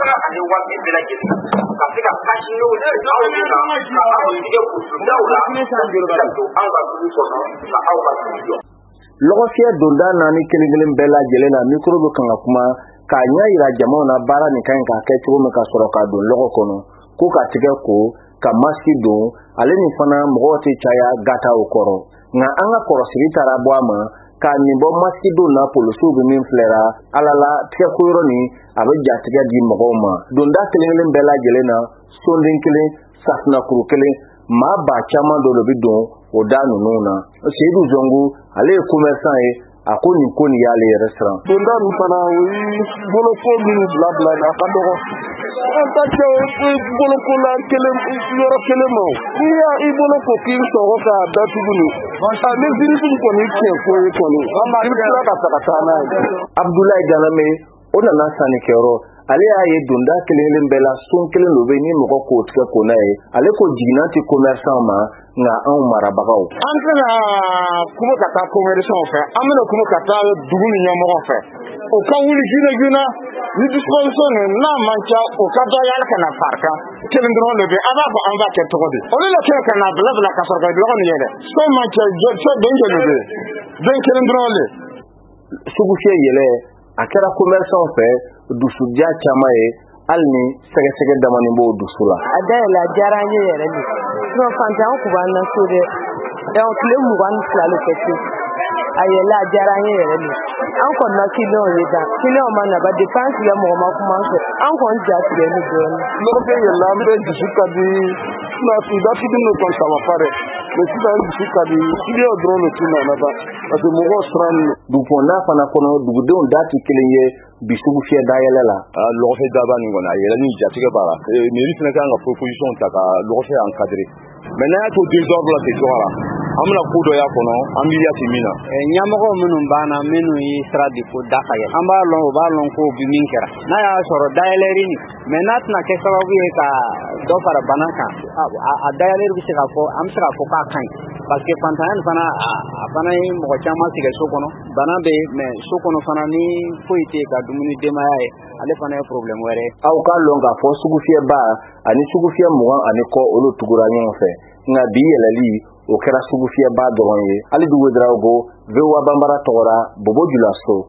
fana ani waati bɛɛ lajɛlen ka se ka kasi n'o ye aw ye ka aw tigɛ kundaw la ka don aw ka dugu kɔnɔ ka aw ka dugu jɔ. Lɔgɔfiyɛ donda naani kelen-kelen bɛɛ lajɛlen na mikro bɛ kan ka kuma k'a ɲɛ yira jamaw na baara nin kan ka kɛ cogo min ka sɔrɔ ka don lɔgɔ kɔnɔ ko ka tigɛ ko ka maski don ale ni fana mɔgɔw tɛ caya gataw kɔrɔ nka an ka kɔrɔsigi taara bɔ a ma k'a nin bɔ maski don na polisiw bɛ min filɛra ala la tigɛko yɔrɔ nin a bɛ jatigɛ di mɔgɔw ma donda kelen-kelen bɛɛ lajɛlen na sonden kelen safinakuru kelen maa ba caman dɔ bɛ don o da ninnu na Seyidu Zongo ale ye commerçant ye a ko nin ko nin y'ale yɛrɛ siran. Donda nin fana o ye boloko min bila a ka dɔgɔ an ta kɛ boloko la yɔrɔ kelen ma n'i y'a i bolo ko k'i sɔgɔ k'a datugu ni ni zirisigi kɔni tiɲɛ ko ye kɔni i bɛ tila ka taga taa n'a ye. Abdoulaye Ganame o nana sannikɛyɔrɔ ale y'a ye donda kelen-kelen bɛɛ la son kelen dɔ bɛ ni mɔgɔ k'o tigɛ ko n'a ye ale ko jiginna tɛ commerçant ma nka anw marabagaw. An tɛna kuma ka taa commerçant fɛ an bɛna kuma ka taa dugu ni ɲɛmɔgɔ fɛ o ka wuli joona ni disposition nin n'a man ca o ka dɔ yala ka na farika kelen dɔrɔn de bɛ a b'a fɔ an b'a kɛ cogo di olu le kɛ ka na bila ka sɔrɔ ka dɔgɔ nin yɛrɛ so man ca so den joli bɛ den kelen dɔrɔn de sugu fiyɛ yɛlɛ a kɛra commerçant fɛ dusuja caman ye hali ni sɛgɛsɛgɛ damani b'o dusu la. A dayɛlɛ a diyara an ye yɛrɛ de sinon fantan an kun b'an na so dɛ donc tile 22 le kɛ so a yɛlɛ a diyara an ye yɛrɛ de an kɔni na client ye da client ma na ba dépense kɛ mɔgɔ ma kuma fɛ an kɔni ja tigɛ ni dɔɔnin. Lɔgɔfɛ yɛlɛ an bɛ dusu ka di datigi n'o kɔni ça va pas dɛ mais sisan dusu ka di client dɔrɔn de tun nana ba parce que mɔgɔw siran dugukɔnɔna fana kɔnɔ dugudenw da tɛ kelen ye bi sugu fiyɛ dayɛlɛ la. Lɔgɔfɛ daba nin kɔni a yɛlɛ ni jatigɛ b'a la mairie fana kan ka proposition ta ka lɔgɔfɛ encadrer mais n'a y'a to désordre la ten cogoya la an bɛna ko dɔ y'a kɔnɔ an bɛ yati min na. Ɲɛmɔgɔ minnu banna minnu ye sira di ko da ka yɛlɛ an b'a lɔn o b'a lɔn ko bi min kɛra n'a y'a sɔrɔ dayɛlɛri nin mais n'a tɛna kɛ sababu ye ka dɔ fara bana kan a dayɛlɛri bɛ se ka fɔ an bɛ se ka fɔ k'a ka ɲi parce que fantanya nin fana a fana ye mɔgɔ caman tigɛ so kɔnɔ bana bɛ mais so kɔnɔ fana ni foyi tɛ ka dumuni denbaya ye ale fana ye problème wɛrɛ ye. Aw k'a lɔn k'a fɔ sugu fiyɛba ani sugu fiyɛ 20 ani kɔ olu tugura ɲɔgɔn fɛ nka bi yɛlɛli o kɛra sugu fiyɛba dɔrɔn ye. Ali Dugu Drago, VOA Bambara tɔgɔra Bobo Julaso.